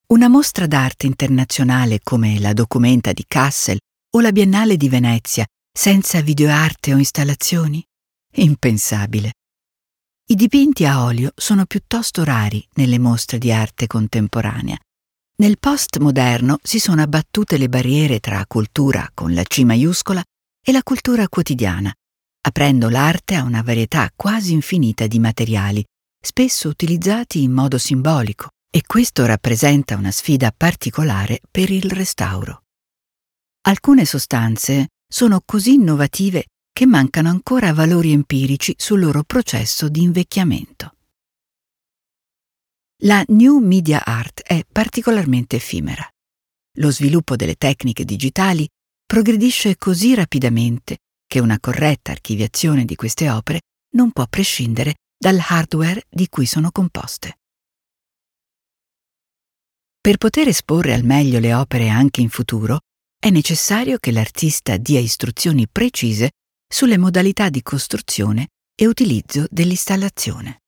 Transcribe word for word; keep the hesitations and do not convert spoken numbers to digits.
Una mostra d'arte internazionale come la Documenta di Kassel o la Biennale di Venezia senza videoarte o installazioni? Impensabile. I dipinti a olio sono piuttosto rari nelle mostre di arte contemporanea. Nel postmoderno si sono abbattute le barriere tra cultura con la C maiuscola e la cultura quotidiana, aprendo l'arte a una varietà quasi infinita di materiali, spesso utilizzati in modo simbolico, e questo rappresenta una sfida particolare per il restauro. Alcune sostanze sono così innovative che mancano ancora valori empirici sul loro processo di invecchiamento. La New Media Art è particolarmente effimera. Lo sviluppo delle tecniche digitali progredisce così rapidamente che una corretta archiviazione di queste opere non può prescindere dal hardware di cui sono composte. Per poter esporre al meglio le opere anche in futuro, è necessario che l'artista dia istruzioni precise sulle modalità di costruzione e utilizzo dell'installazione.